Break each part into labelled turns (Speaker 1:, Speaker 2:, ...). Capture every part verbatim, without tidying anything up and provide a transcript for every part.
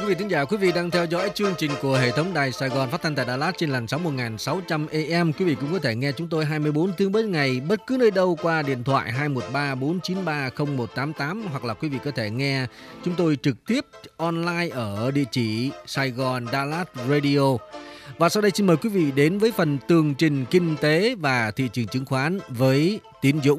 Speaker 1: quý vị thính giả, quý vị đang theo dõi chương trình của hệ thống đài Sài Gòn phát thanh tại Đà Lạt trên làn sóng một nghìn sáu trăm A M. Quý vị cũng có thể nghe chúng tôi hai mươi bốn tiếng mỗi ngày bất cứ nơi đâu qua điện thoại hai một ba bốn chín ba không một tám tám, hoặc là quý vị có thể nghe chúng tôi trực tiếp online ở địa chỉ Sài Gòn Đà Lạt Radio. Và sau đây xin mời quý vị đến với phần tường trình kinh tế và thị trường chứng khoán với Tiến Dũng.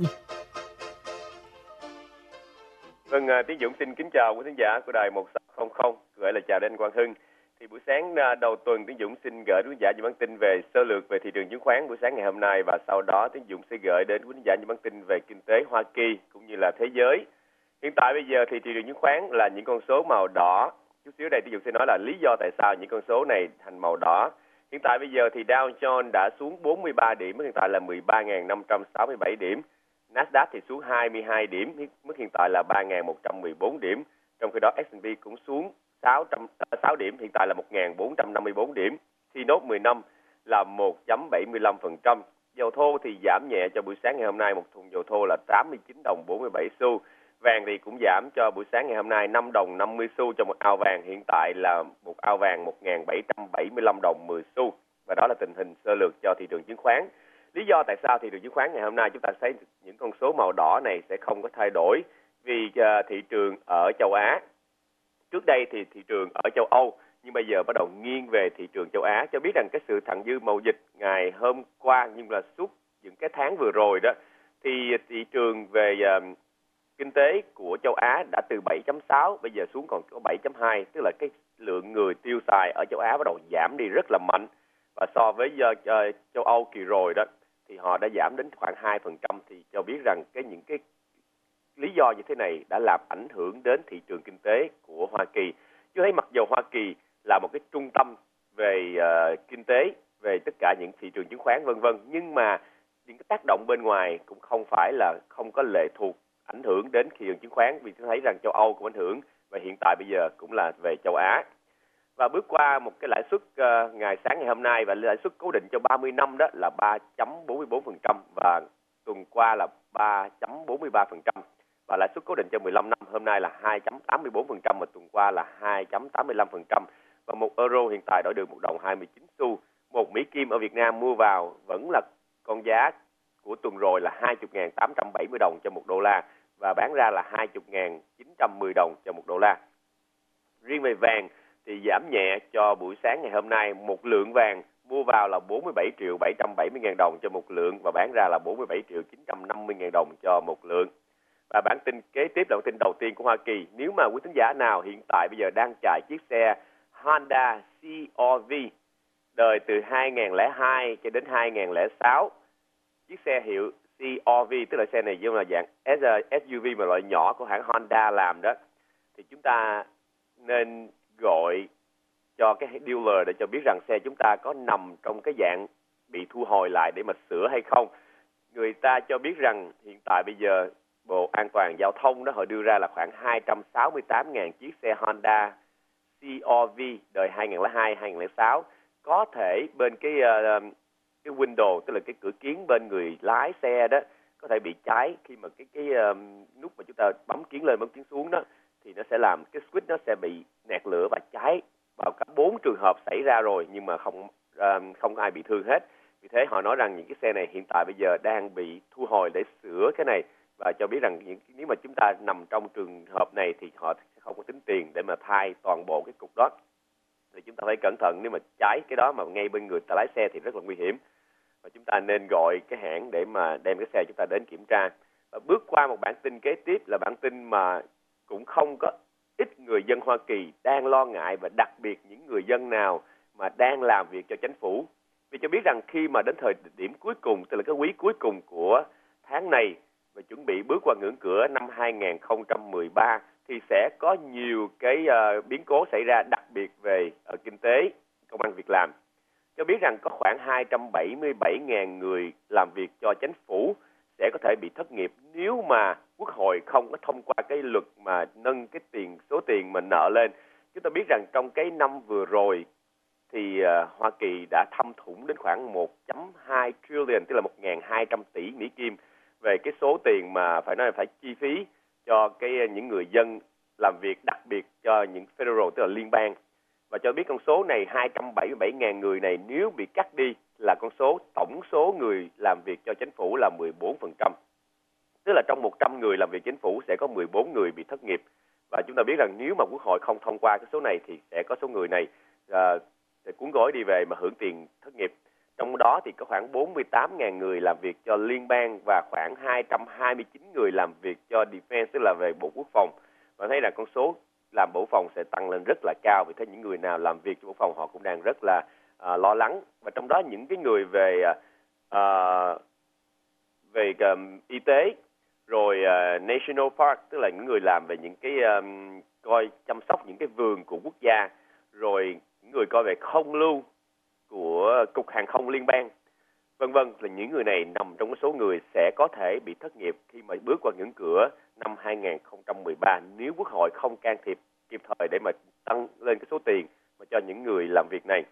Speaker 2: Vâng, Tiến Dũng xin kính chào quý khán giả của đài một sáu không không, gửi lời chào đến anh Quang Hưng. Thì buổi sáng đầu tuần Tiến Dũng xin gửi quý khán giả những bản tin về sơ lược về thị trường chứng khoán buổi sáng ngày hôm nay, và sau đó Tiến Dũng sẽ gửi đến quý khán giả những bản tin về kinh tế Hoa Kỳ cũng như là thế giới. Hiện tại bây giờ thì thị trường chứng khoán là những con số màu đỏ. Chút xíu đây Tiến Dũng sẽ nói là lý do tại sao những con số này thành màu đỏ. Hiện tại bây giờ thì Dow Jones đã xuống bốn mươi ba điểm, hiện tại là mười ba nghìn năm trăm sáu mươi bảy điểm. Nasdaq thì xuống hai mươi hai điểm, mức hiện tại là ba nghìn một trăm mười bốn điểm. Trong khi đó ét and pê cũng xuống sáu trăm sáu điểm, hiện tại là một nghìn bốn trăm năm mươi bốn điểm. T nốt mười năm là một phẩy bảy mươi lăm phần trăm. Dầu thô thì giảm nhẹ cho buổi sáng ngày hôm nay, một thùng dầu thô là tám mươi chín đồng bốn mươi bảy xu. Vàng thì cũng giảm cho buổi sáng ngày hôm nay năm đồng năm mươi xu cho một ao vàng, hiện tại là một ao vàng một nghìn bảy trăm bảy mươi lăm đồng mười xu. Và đó là tình hình sơ lược cho thị trường chứng khoán. Lý do tại sao thị trường chứng khoán ngày hôm nay chúng ta thấy những con số màu đỏ này sẽ không có thay đổi, vì uh, thị trường ở châu Á, trước đây thì thị trường ở châu Âu, nhưng bây giờ bắt đầu nghiêng về thị trường châu Á. Cho biết rằng cái sự thặng dư mậu dịch ngày hôm qua, nhưng là suốt những cái tháng vừa rồi đó, thì thị trường về uh, kinh tế của châu Á đã từ bảy chấm sáu bây giờ xuống còn có bảy chấm hai, tức là cái lượng người tiêu xài ở châu Á bắt đầu giảm đi rất là mạnh. Và so với uh, uh, châu Âu kỳ rồi đó thì họ đã giảm đến khoảng hai phần trăm, thì cho biết rằng cái những cái lý do như thế này đã làm ảnh hưởng đến thị trường kinh tế của Hoa Kỳ. Chứ thấy mặc dù Hoa Kỳ là một cái trung tâm về uh, kinh tế, về tất cả những thị trường chứng khoán vân vân, nhưng mà những cái tác động bên ngoài cũng không phải là không có lệ thuộc ảnh hưởng đến thị trường chứng khoán, vì tôi thấy rằng châu Âu cũng ảnh hưởng, và hiện tại bây giờ cũng là về châu Á. Và bước qua một cái lãi suất uh, ngày sáng ngày hôm nay, và lãi suất cố định cho ba mươi năm đó là ba chấm bốn mươi bốn phần trăm, và tuần qua là ba chấm bốn mươi ba phần trăm, và lãi suất cố định cho mười lăm năm hôm nay là hai chấm tám mươi bốn phần trăm, và tuần qua là hai chấm tám mươi lăm phần trăm. Và một euro hiện tại đổi được một đồng hai mươi chín xu. Một Mỹ Kim ở Việt Nam mua vào vẫn là con giá của tuần rồi là hai mươi nghìn tám trăm bảy mươi đồng cho một đô la, và bán ra là hai mươi nghìn chín trăm mười đồng cho một đô la. Riêng về vàng thì giảm nhẹ cho buổi sáng ngày hôm nay. Một lượng vàng mua vào là bốn mươi bảy triệu bảy trăm bảy mươi ngàn đồng cho một lượng, và bán ra là bốn mươi bảy triệu chín trăm năm mươi ngàn đồng cho một lượng. Và bản tin kế tiếp là bản tin đầu tiên của Hoa Kỳ. Nếu mà quý thính giả nào hiện tại bây giờ đang chạy chiếc xe Honda C R V đời từ hai nghìn lẻ hai cho đến hai nghìn lẻ sáu, chiếc xe hiệu C R V, tức là xe này giống là dạng ét u vê mà loại nhỏ của hãng Honda làm đó, thì chúng ta nên gọi cho cái dealer để cho biết rằng xe chúng ta có nằm trong cái dạng bị thu hồi lại để mà sửa hay không. Người ta cho biết rằng hiện tại bây giờ Bộ An toàn Giao thông đó họ đưa ra là khoảng hai trăm sáu mươi tám nghìn chiếc xe Honda C R V đời hai nghìn lẻ hai hai nghìn lẻ sáu có thể bên cái uh, cái window, tức là cái cửa kiến bên người lái xe đó, có thể bị cháy khi mà cái cái uh, nút mà chúng ta bấm kiến lên bấm kiến xuống đó, thì nó sẽ làm cái switch nó sẽ bị nẹt lửa và cháy. Vào cả bốn trường hợp xảy ra rồi, nhưng mà không uh, không ai bị thương hết. Vì thế họ nói rằng những cái xe này hiện tại bây giờ đang bị thu hồi để sửa cái này, và cho biết rằng những, nếu mà chúng ta nằm trong trường hợp này thì họ sẽ không có tính tiền để mà thay toàn bộ cái cục đó. Thì chúng ta phải cẩn thận, nếu mà cháy cái đó mà ngay bên người ta lái xe thì rất là nguy hiểm. Và chúng ta nên gọi cái hãng để mà đem cái xe chúng ta đến kiểm tra. Và bước qua một bản tin kế tiếp là bản tin mà cũng không có ít người dân Hoa Kỳ đang lo ngại, và đặc biệt những người dân nào mà đang làm việc cho chính phủ. Vì cho biết rằng khi mà đến thời điểm cuối cùng, tức là cái quý cuối cùng của tháng này, và chuẩn bị bước qua ngưỡng cửa năm hai nghìn không trăm mười ba, thì sẽ có nhiều cái uh, biến cố xảy ra, đặc biệt về uh, kinh tế, công ăn việc làm. Cho biết rằng có khoảng hai trăm bảy mươi bảy nghìn người làm việc cho chính phủ sẽ có thể bị thất nghiệp nếu mà Quốc hội không có thông qua cái luật mà nâng cái tiền số tiền mình nợ lên. Chúng ta biết rằng trong cái năm vừa rồi thì uh, Hoa Kỳ đã thâm thủng đến khoảng một phẩy hai trillion, tức là một nghìn hai trăm tỷ Mỹ Kim về cái số tiền mà phải nói là phải chi phí cho cái những người dân làm việc đặc biệt cho những federal, tức là liên bang. Và cho biết con số này hai trăm bảy mươi bảy nghìn người này nếu bị cắt đi là con số tổng số người làm việc cho chính phủ là mười bốn phần trăm. Tức là trong một trăm người làm việc chính phủ sẽ có mười bốn người bị thất nghiệp. Và chúng ta biết rằng nếu mà Quốc hội không thông qua cái số này thì sẽ có số người này uh, sẽ cuốn gói đi về mà hưởng tiền thất nghiệp. Trong đó thì có khoảng bốn mươi tám nghìn người làm việc cho liên bang và khoảng hai trăm hai mươi chín người làm việc cho defense, tức là về Bộ Quốc phòng. Và thấy là con số làm Bộ Phòng sẽ tăng lên rất là cao, vì thế những người nào làm việc cho Bộ Phòng họ cũng đang rất là uh, lo lắng. Và trong đó những cái người về uh, về um, y tế, rồi uh, National Park, tức là những người làm về những cái um, coi chăm sóc những cái vườn của quốc gia, rồi những người coi về không lưu của Cục Hàng không Liên bang, vân vân, là những người này nằm trong cái số người sẽ có thể bị thất nghiệp khi mà bước qua ngưỡng cửa năm hai không một ba nếu Quốc hội không can thiệp kịp thời để mà tăng lên cái số tiền mà cho những người làm việc này.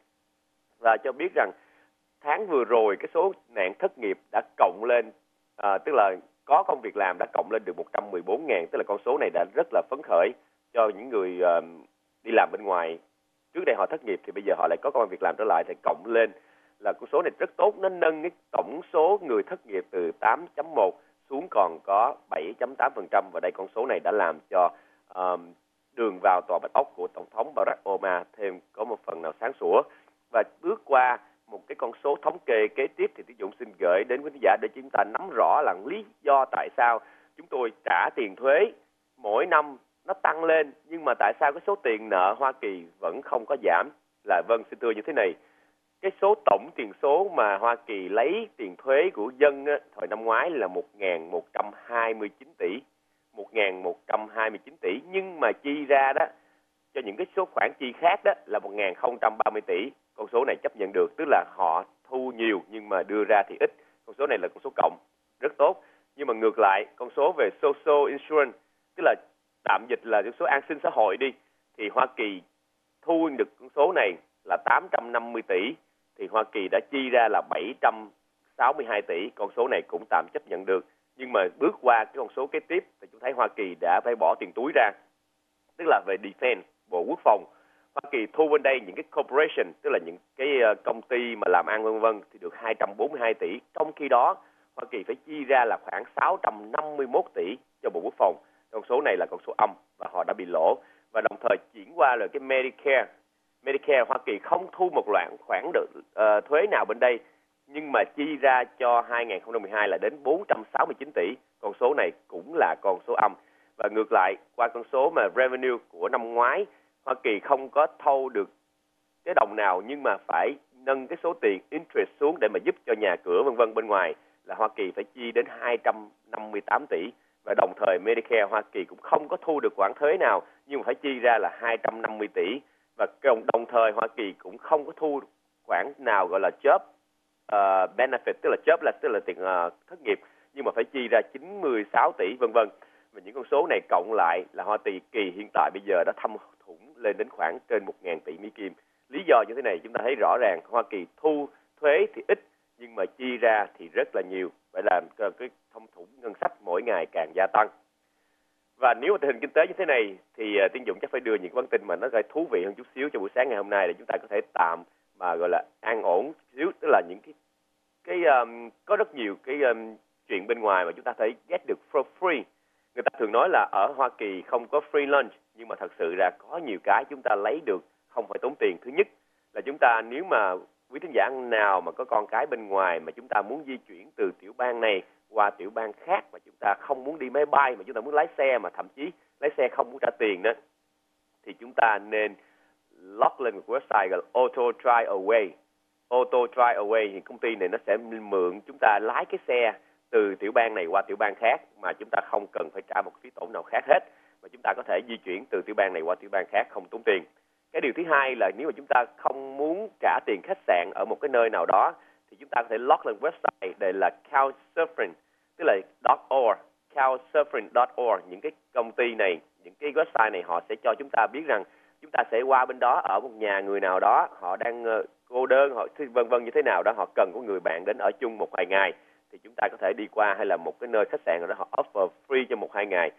Speaker 2: Và cho biết rằng tháng vừa rồi cái số nạn thất nghiệp đã cộng lên, à, tức là có công việc làm đã cộng lên được một trăm mười bốn nghìn, tức là con số này đã rất là phấn khởi cho những người uh, đi làm bên ngoài. Trước đây họ thất nghiệp thì bây giờ họ lại có công an việc làm trở lại, thì cộng lên là con số này rất tốt, nó nâng cái tổng số người thất nghiệp từ tám chấm một xuống còn có bảy chấm tám phần trăm, và đây con số này đã làm cho um, đường vào Tòa Bạch Ốc của Tổng thống Barack Obama thêm có một phần nào sáng sủa. Và bước qua một cái con số thống kê kế tiếp thì Tiến Dũng xin gửi đến quý khán giả để chúng ta nắm rõ là lý do tại sao chúng tôi trả tiền thuế mỗi năm nó tăng lên, nhưng mà tại sao cái số tiền nợ Hoa Kỳ vẫn không có giảm. Là vâng, xin thưa như thế này, cái số tổng tiền số mà Hoa Kỳ lấy tiền thuế của dân á, thời năm ngoái là một nghìn một trăm hai mươi chín tỷ, một nghìn một trăm hai mươi chín tỷ, nhưng mà chi ra đó cho những cái số khoản chi khác đó là một nghìn không trăm ba mươi tỷ. Con số này chấp nhận được, tức là họ thu nhiều nhưng mà đưa ra thì ít. Con số này là con số cộng, rất tốt. Nhưng mà ngược lại, con số về social insurance, tức là tạm dịch là con số an sinh xã hội đi, thì Hoa Kỳ thu được con số này là tám trăm năm mươi tỷ, thì Hoa Kỳ đã chi ra là bảy trăm sáu mươi hai tỷ. Con số này cũng tạm chấp nhận được. Nhưng mà bước qua cái con số kế tiếp thì chúng thấy Hoa Kỳ đã phải bỏ tiền túi ra, tức là về defense, Bộ Quốc phòng. Hoa Kỳ thu bên đây những cái corporation, tức là những cái công ty mà làm ăn vân vân, thì được hai trăm bốn mươi hai tỷ. Trong khi đó Hoa Kỳ phải chi ra là khoảng sáu trăm năm mươi mốt tỷ cho Bộ Quốc phòng. Con số này là con số âm và họ đã bị lỗ. Và đồng thời chuyển qua là cái Medicare. Medicare Hoa Kỳ không thu một loạt khoản được uh, thuế nào bên đây, nhưng mà chi ra cho hai không một hai là đến bốn trăm sáu mươi chín tỷ. Con số này cũng là con số âm. Và ngược lại, qua con số mà revenue của năm ngoái, Hoa Kỳ không có thâu được cái đồng nào, nhưng mà phải nâng cái số tiền interest xuống để mà giúp cho nhà cửa vân vân bên ngoài, là Hoa Kỳ phải chi đến hai trăm năm mươi tám tỷ. Và đồng thời Medicare Hoa Kỳ cũng không có thu được khoản thuế nào, nhưng mà phải chi ra là hai trăm năm mươi tỷ. Và đồng thời Hoa Kỳ cũng không có thu khoản nào gọi là job uh, benefit, tức là job là tức là tiền uh, thất nghiệp, nhưng mà phải chi ra chín mươi sáu tỷ vân vân. Và những con số này cộng lại là Hoa Kỳ hiện tại bây giờ đã thâm thủng lên đến khoảng trên một nghìn tỷ Mỹ Kim. Lý do như thế này chúng ta thấy rõ ràng, Hoa Kỳ thu thuế thì ít nhưng mà chi ra thì rất là nhiều, vậy làm cái thâm thủng ngân sách mỗi ngày càng gia tăng. Và nếu mà tình hình kinh tế như thế này thì uh, Tiến Dũng chắc phải đưa những vấn tin mà nó gây thú vị hơn chút xíu cho buổi sáng ngày hôm nay, để chúng ta có thể tạm mà gọi là an ổn xíu, tức là những cái cái um, có rất nhiều cái um, chuyện bên ngoài mà chúng ta thấy get được for free. Người ta thường nói là ở Hoa Kỳ không có free lunch, nhưng mà thật sự ra có nhiều cái chúng ta lấy được không phải tốn tiền. Thứ nhất là chúng ta, nếu mà quý thính giả nào mà có con cái bên ngoài mà chúng ta muốn di chuyển từ tiểu bang này qua tiểu bang khác, mà chúng ta không muốn đi máy bay mà chúng ta muốn lái xe, mà thậm chí lái xe không muốn trả tiền đó, thì chúng ta nên log lên một website gọi là Auto Drive Away. Auto Drive Away thì công ty này nó sẽ mượn chúng ta lái cái xe từ tiểu bang này qua tiểu bang khác mà chúng ta không cần phải trả một phí tổn nào khác hết, mà chúng ta có thể di chuyển từ tiểu bang này qua tiểu bang khác không tốn tiền. Cái điều thứ hai là nếu mà chúng ta không muốn trả tiền khách sạn ở một cái nơi nào đó thì chúng ta có thể log lên website đây là Couchsurfing, tức là .org, Couchsurfing .org. Những cái công ty này, những cái website này họ sẽ cho chúng ta biết rằng chúng ta sẽ qua bên đó ở một nhà người nào đó, họ đang uh, cô đơn, họ vân vân như thế nào đó, họ cần có người bạn đến ở chung một vài ngày thì chúng ta có thể đi qua, hay là một cái nơi khách sạn nào đó họ offer free cho một hai ngày thì chúng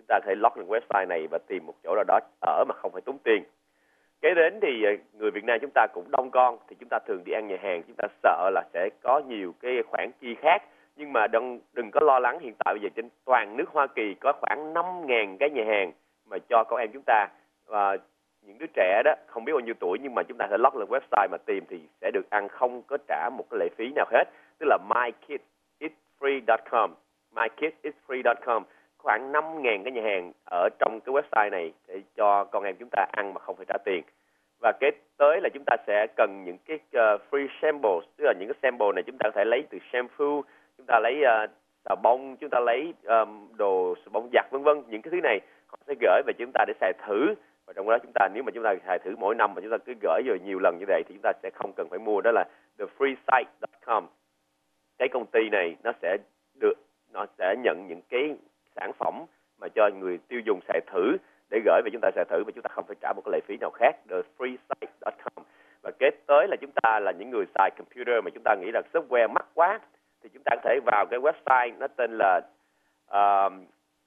Speaker 2: ta có thể log lên website này và tìm một chỗ nào đó ở mà không phải tốn tiền. Kế đến thì người Việt Nam chúng ta cũng đông con, thì chúng ta thường đi ăn nhà hàng, chúng ta sợ là sẽ có nhiều cái khoản chi khác. Nhưng mà đừng, đừng có lo lắng, hiện tại bây giờ trên toàn nước Hoa Kỳ có khoảng năm nghìn cái nhà hàng mà cho con em chúng ta. Và những đứa trẻ đó không biết bao nhiêu tuổi, nhưng mà chúng ta sẽ log lên website mà tìm thì sẽ được ăn không có trả một cái lệ phí nào hết. Tức là my kids eat free dot com, my kids eat free dot com. Khoảng năm nghìn cái nhà hàng ở trong cái website này để cho con em chúng ta ăn mà không phải trả tiền. Và kế tới là chúng ta sẽ cần những cái uh, free samples, tức là những cái sample này chúng ta có thể lấy từ shampoo, chúng ta lấy uh, xà bông, chúng ta lấy um, đồ xà bông giặt vân vân. Những cái thứ này họ sẽ gửi về chúng ta để xài thử. Và trong đó chúng ta, nếu mà chúng ta xài thử mỗi năm mà chúng ta cứ gửi rồi nhiều lần như vậy thì chúng ta sẽ không cần phải mua. Đó là the free site dot com. Cái công ty này nó sẽ được nó sẽ nhận những cái sản phẩm mà cho người tiêu dùng xài thử để gửi về chúng ta xài thử, và chúng ta không phải trả một cái lệ phí nào khác. The free site dot com. Và kế tới là chúng ta là những người xài computer mà chúng ta nghĩ là software mắc quá, thì chúng ta có thể vào cái website nó tên là um,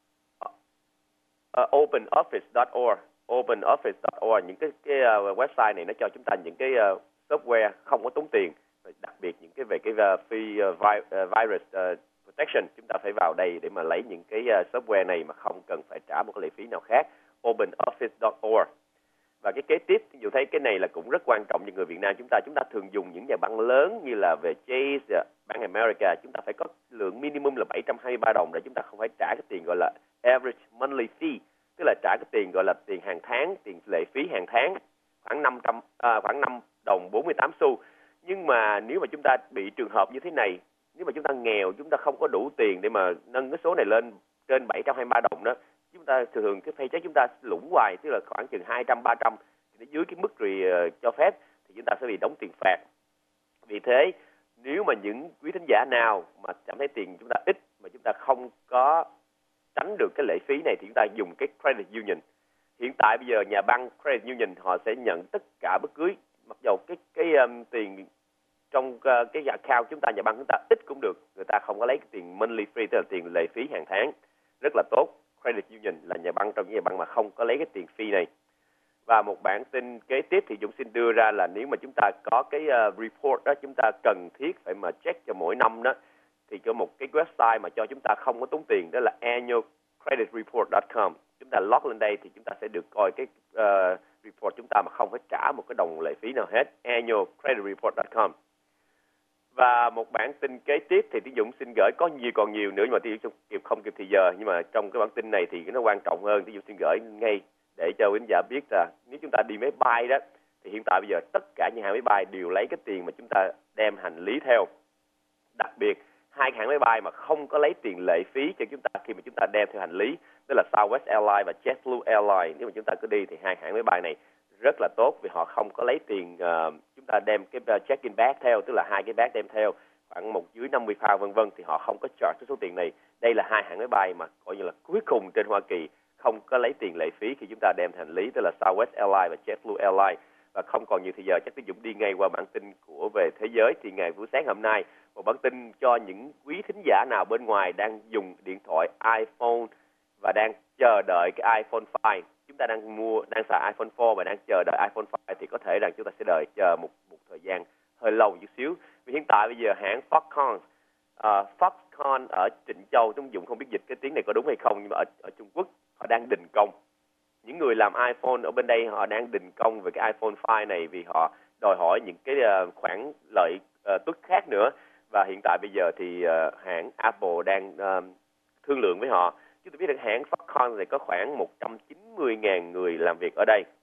Speaker 2: uh, open office dot org. open office dot org. Những cái cái uh, website này nó cho chúng ta những cái uh, software không có tốn tiền, đặc biệt những cái về cái uh, free uh, vi, uh, virus uh, protection. Chúng ta phải vào đây để mà lấy những cái uh, software này mà không cần phải trả một cái lệ phí nào khác. open office dot org. Và cái kế tiếp, ví dụ thấy cái này là cũng rất quan trọng cho người Việt Nam chúng ta. Chúng ta thường dùng những nhà băng lớn như là về Chase, Bank America. Chúng ta phải có lượng minimum là bảy trăm hai mươi ba đồng để chúng ta không phải trả cái tiền gọi là average monthly fee, tức là trả cái tiền gọi là tiền hàng tháng, tiền lệ phí hàng tháng khoảng năm trăm à, khoảng năm đồng bốn mươi tám xu. Nhưng mà nếu mà chúng ta bị trường hợp như thế này, nếu mà chúng ta nghèo, chúng ta không có đủ tiền để mà nâng cái số này lên trên bảy trăm hai mươi ba đồng đó, chúng ta thường cái paycheck chúng ta lũng hoài, tức là khoảng chừng hai trăm ba trăm, thì dưới cái mức rồi uh, cho phép thì chúng ta sẽ bị đóng tiền phạt. Vì thế nếu mà những quý thính giả nào mà cảm thấy tiền chúng ta ít mà chúng ta không có tránh được cái lệ phí này thì chúng ta dùng cái credit union. Hiện tại bây giờ nhà băng credit union họ sẽ nhận tất cả bất cứ, mặc dầu cái cái um, tiền trong uh, cái account chúng ta, nhà băng chúng ta ít cũng được, người ta không có lấy cái tiền monthly fee, tức là tiền lệ phí hàng tháng. Rất là tốt. Credit union là nhà băng trong những nhà băng mà không có lấy cái tiền fee này. Và một bản tin kế tiếp thì Dũng xin đưa ra là nếu mà chúng ta có cái uh, report đó, chúng ta cần thiết phải mà check cho mỗi năm đó, thì có một cái website mà cho chúng ta không có tốn tiền, đó là annual credit report dot com. Chúng ta log lên đây thì chúng ta sẽ được coi cái uh, report chúng ta mà không phải trả một cái đồng lệ phí nào hết. annual credit report dot com. Và một bản tin kế tiếp thì Tiến Dũng xin gửi, có nhiều còn nhiều nữa nhưng mà Tiến Dũng kịp không kịp thì giờ, nhưng mà trong cái bản tin này thì nó quan trọng hơn, Tiến Dũng xin gửi ngay để cho quý khán giả biết là nếu chúng ta đi máy bay đó thì hiện tại bây giờ tất cả những hãng máy bay đều lấy cái tiền mà chúng ta đem hành lý theo. Đặc biệt hai hãng máy bay mà không có lấy tiền lệ phí cho chúng ta khi mà chúng ta đem theo hành lý, đó là Southwest Airlines và JetBlue Airlines. Nếu mà chúng ta cứ đi thì hai hãng máy bay này rất là tốt vì họ không có lấy tiền uh, chúng ta đem cái uh, check-in bag theo, tức là hai cái bag đem theo khoảng một dưới năm mươi pound vân vân, thì họ không có charge cái số tiền này. Đây là hai hãng máy bay mà coi như là cuối cùng trên Hoa Kỳ không có lấy tiền lệ phí khi chúng ta đem hành lý, tức là Southwest Airlines và JetBlue Airlines. Và không còn nhiều thời giờ, chắc Tiến Dũng đi ngay qua bản tin của về thế giới. Thì ngày buổi sáng hôm nay, một bản tin cho những quý thính giả nào bên ngoài đang dùng điện thoại iPhone và đang chờ đợi cái iPhone năm. Chúng ta đang mua, đang xài iPhone bốn và đang chờ đợi iPhone năm thì có thể rằng chúng ta sẽ đợi chờ một một thời gian hơi lâu chút xíu. Vì hiện tại bây giờ hãng Foxconn, uh, Foxconn ở Trịnh Châu, Tiến Dũng không biết dịch cái tiếng này có đúng hay không, nhưng mà ở, ở Trung Quốc họ đang đình công. Những người làm iPhone ở bên đây họ đang đình công về cái iPhone năm này vì họ đòi hỏi những cái uh, khoản lợi uh, tuất khác nữa. Và hiện tại bây giờ thì uh, hãng Apple đang uh, thương lượng với họ. Chúng tôi biết là hãng Foxconn này có khoảng một trăm chín mươi nghìn người làm việc ở đây.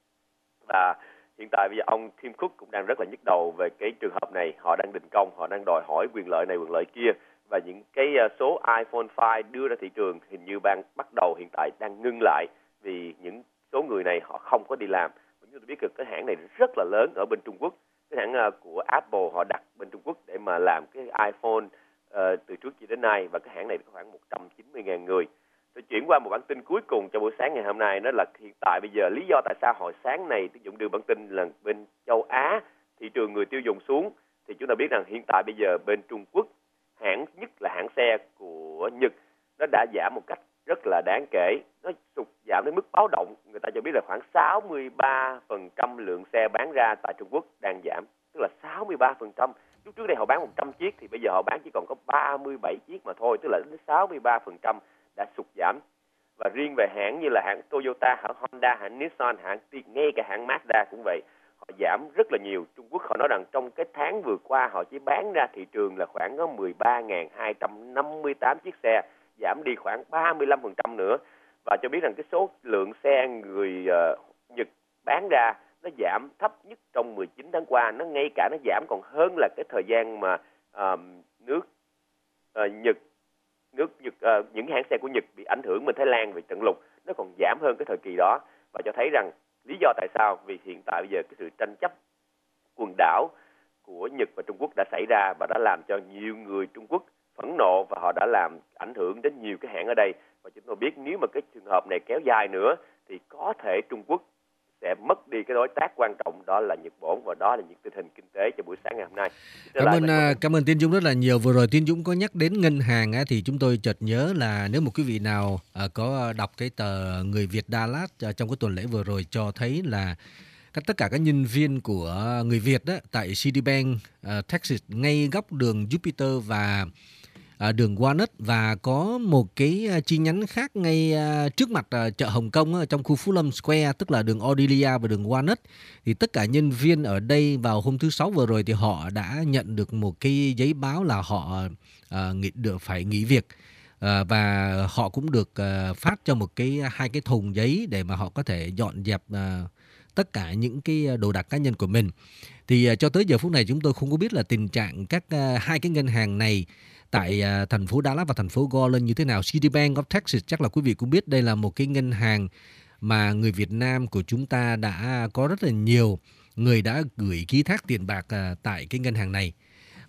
Speaker 2: Và hiện tại bây giờ ông Tim Cook cũng đang rất là nhức đầu về cái trường hợp này. Họ đang đình công, họ đang đòi hỏi quyền lợi này, quyền lợi kia. Và những cái uh, số iPhone năm đưa ra thị trường hình như ban bắt đầu hiện tại đang ngưng lại vì những số người này họ không có đi làm. Chúng tôi biết được cái hãng này rất là lớn ở bên Trung Quốc. Cái hãng uh, của Apple họ đặt bên Trung Quốc để mà làm cái iPhone uh, từ trước cho đến nay, và cái hãng này có khoảng một trăm chín mươi nghìn người. Tôi chuyển qua một bản tin cuối cùng cho buổi sáng ngày hôm nay, đó là hiện tại bây giờ lý do tại sao hồi sáng này Tiến Dũng đưa bản tin là bên châu Á thị trường người tiêu dùng xuống, thì chúng ta biết rằng hiện tại bây giờ bên Trung Quốc, hãng nhất là hãng xe của Nhật, nó đã giảm một cách rất là đáng kể. Nó nó sụt giảm đến mức báo động. Người ta cho biết là khoảng sáu mươi ba phần trăm lượng xe bán ra tại Trung Quốc đang giảm, tức là sáu mươi ba phần trăm. Lúc trước đây họ bán một trăm chiếc thì bây giờ họ bán chỉ còn có ba mươi bảy chiếc mà thôi, tức là đến sáu mươi ba phần trăm đã sụt giảm. Và riêng về hãng như là hãng Toyota, hãng Honda, hãng Nissan, hãng ngay cả hãng Mazda cũng vậy, họ giảm rất là nhiều. Trung Quốc họ nói rằng trong cái tháng vừa qua họ chỉ bán ra thị trường là khoảng có mười ba nghìn hai trăm năm mươi tám chiếc xe, giảm đi khoảng ba mươi lăm phần trăm nữa. Và cho biết rằng cái số lượng xe người uh, Nhật bán ra nó giảm thấp nhất trong mười chín tháng qua, nó ngay cả nó giảm còn hơn là cái thời gian mà uh, nước uh, Nhật nước Nhật uh, những hãng xe của Nhật bị ảnh hưởng bên Thái Lan về trận lụt, nó còn giảm hơn cái thời kỳ đó. Và cho thấy rằng lý do tại sao, vì hiện tại bây giờ cái sự tranh chấp quần đảo của Nhật và Trung Quốc đã xảy ra và đã làm cho nhiều người Trung Quốc phẫn nộ, và họ đã làm ảnh hưởng đến nhiều cái hãng ở đây. Và chúng tôi biết nếu mà cái trường hợp này kéo dài nữa thì có thể Trung Quốc sẽ mất đi cái đối tác quan trọng, đó là Nhật Bản, và đó là những tình hình kinh tế cho buổi sáng ngày hôm nay.
Speaker 1: Cảm ơn cảm ơn Tiến Dũng rất là nhiều. Vừa rồi Tiến Dũng có nhắc đến ngân hàng á, thì chúng tôi chợt nhớ là nếu một quý vị nào à, có đọc cái tờ Người Việt Dallas à, trong cái tuần lễ vừa rồi cho thấy là các tất cả các nhân viên của người Việt đó tại Citibank uh, Texas ngay góc đường Jupiter và uh, đường Walnut, và có một cái uh, chi nhánh khác ngay uh, trước mặt uh, chợ Hồng Kông uh, trong khu Phú Lâm Square, tức là đường Audelia và đường Walnut. Thì tất cả nhân viên ở đây vào hôm thứ Sáu vừa rồi thì họ đã nhận được một cái giấy báo là họ uh, nghỉ, được phải nghỉ việc. Uh, và họ cũng được uh, phát cho một cái hai cái thùng giấy để mà họ có thể dọn dẹp uh, tất cả những cái đồ đạc cá nhân của mình. Thì uh, cho tới giờ phút này chúng tôi không có biết là tình trạng các uh, hai cái ngân hàng này tại uh, thành phố Dallas và thành phố Garland như thế nào. Citibank of Texas chắc là quý vị cũng biết đây là một cái ngân hàng mà người Việt Nam của chúng ta đã có rất là nhiều người đã gửi ký thác tiền bạc uh, tại cái ngân hàng này.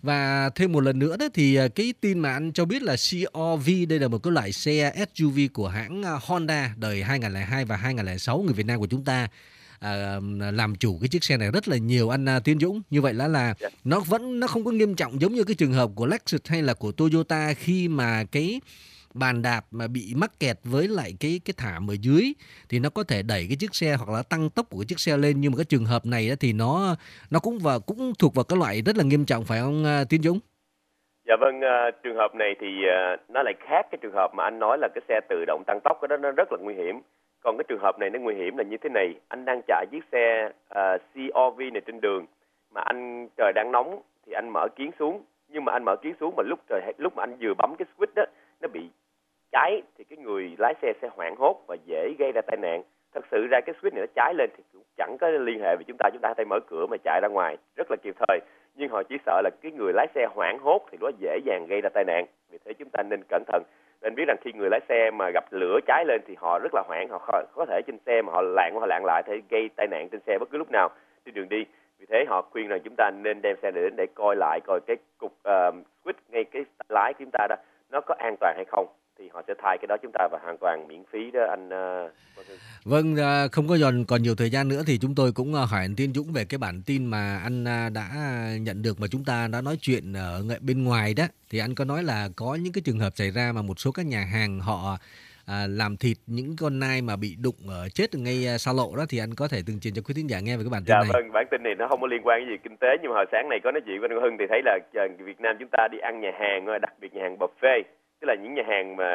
Speaker 1: Và thêm một lần nữa đó thì cái tin mà anh cho biết là xê rờ vê, đây là một cái loại xe ét u vê của hãng Honda đời hai nghìn không trăm lẻ hai và hai nghìn không trăm lẻ sáu, người Việt Nam của chúng ta à, làm chủ cái chiếc xe này rất là nhiều, anh Tiến Dũng. Như vậy là là nó vẫn nó không có nghiêm trọng giống như cái trường hợp của Lexus hay là của Toyota, khi mà cái bàn đạp mà bị mắc kẹt với lại cái cái thảm ở dưới thì nó có thể đẩy cái chiếc xe hoặc là tăng tốc của cái chiếc xe lên, nhưng mà cái trường hợp này thì nó nó cũng vào cũng thuộc vào cái loại rất là nghiêm trọng, phải không Tiến Dũng?
Speaker 2: Dạ vâng, uh, trường hợp này thì uh, nó lại khác cái trường hợp mà anh nói là cái xe tự động tăng tốc, cái đó nó rất là nguy hiểm. Còn cái trường hợp này nó nguy hiểm là như thế này: anh đang chạy chiếc xe uh, xê rờ vê này trên đường mà anh trời đang nóng thì anh mở kiếng xuống, nhưng mà anh mở kiếng xuống mà lúc trời lúc mà anh vừa bấm cái switch đó nó bị cháy thì cái người lái xe sẽ hoảng hốt và dễ gây ra tai nạn. Thật sự ra cái switch này nó cháy lên thì cũng chẳng có liên hệ với chúng ta, chúng ta có thể mở cửa mà chạy ra ngoài rất là kịp thời. Nhưng họ chỉ sợ là cái người lái xe hoảng hốt thì nó dễ dàng gây ra tai nạn. Vì thế chúng ta nên cẩn thận. Nên biết rằng khi người lái xe mà gặp lửa cháy lên thì họ rất là hoảng, họ có thể trên xe mà họ lạng họ lạng lại thể gây tai nạn trên xe bất cứ lúc nào trên đường đi. Vì thế họ khuyên rằng chúng ta nên đem xe này đến để coi lại coi cái cục uh, switch ngay cái lái của chúng ta đó nó có an toàn hay không, thì họ sẽ thay cái đó chúng ta và hoàn toàn miễn phí đó anh. Uh...
Speaker 1: Vâng, không có còn còn nhiều thời gian nữa thì chúng tôi cũng hỏi anh Tiến Dũng về cái bản tin mà anh đã nhận được mà chúng ta đã nói chuyện ở bên ngoài đó. Thì anh có nói là có những cái trường hợp xảy ra mà một số các nhà hàng họ à, làm thịt những con nai mà bị đụng ở chết ngay xa lộ đó, thì anh có thể từng truyền cho quý thính giả nghe về cái bản tin
Speaker 2: dạ,
Speaker 1: này.
Speaker 2: Vâng, bản tin này nó không có liên quan gì kinh tế, nhưng mà hồi sáng này có nói chuyện với anh Hưng thì thấy là Việt Nam chúng ta đi ăn nhà hàng, đặc biệt nhà hàng buffet, tức là những nhà hàng mà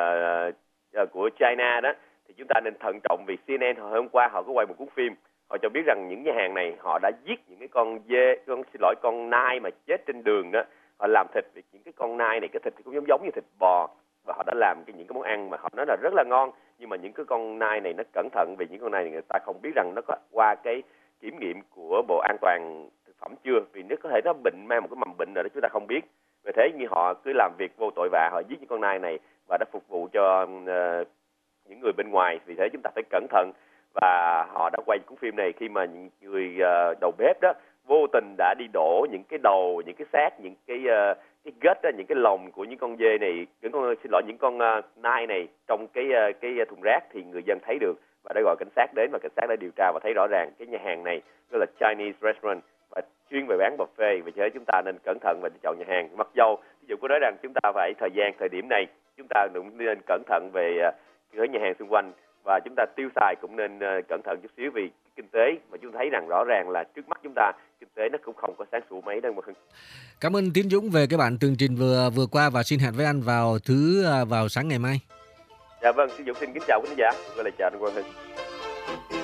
Speaker 2: uh, của China đó, thì chúng ta nên thận trọng. Vì xê en en hồi hôm qua họ có quay một cuốn phim, họ cho biết rằng những nhà hàng này họ đã giết những cái con dê, con xin lỗi con nai mà chết trên đường đó, họ làm thịt. Vì những cái con nai này cái thịt thì cũng giống giống như thịt bò, và họ đã làm cái những cái món ăn mà họ nói là rất là ngon, nhưng mà những cái con nai này nó cẩn thận, vì những con nai này người ta không biết rằng nó có qua cái kiểm nghiệm của Bộ An toàn thực phẩm chưa, vì nó có thể nó bệnh, mang một cái mầm bệnh rồi đó chúng ta không biết. Vì thế như họ cứ làm việc vô tội vạ, họ giết những con nai này và đã phục vụ cho uh, những người bên ngoài. Vì thế chúng ta phải cẩn thận. Và họ đã quay cuốn phim này khi mà những người uh, đầu bếp đó vô tình đã đi đổ những cái đầu, những cái xác, những cái uh, cái gết đó, những cái lồng của những con dê này, những con xin lỗi những con uh, nai này trong cái uh, cái thùng rác, thì người dân thấy được và đã gọi cảnh sát đến, và cảnh sát đã điều tra và thấy rõ ràng cái nhà hàng này đó là Chinese restaurant và chuyên về bán buffet. Vì thế chúng ta nên cẩn thận và chọn nhà hàng. Mặc dầu ví dụ có nói rằng chúng ta phải thời gian thời điểm này chúng ta cũng nên cẩn thận về uh, ở nhà hàng xung quanh, và chúng ta tiêu xài cũng nên uh, cẩn thận chút xíu, vì kinh tế mà chúng thấy rằng rõ ràng là trước mắt chúng ta kinh tế nó cũng không có sáng sủa mấy đâu.
Speaker 1: Cảm ơn Tiến Dũng về cái bản tường trình vừa vừa qua, và xin hẹn với anh vào thứ vào sáng ngày mai.
Speaker 2: Dạ vâng, Tiến Dũng xin kính chào quý khán giả, gọi là chào anh Quang Hưng.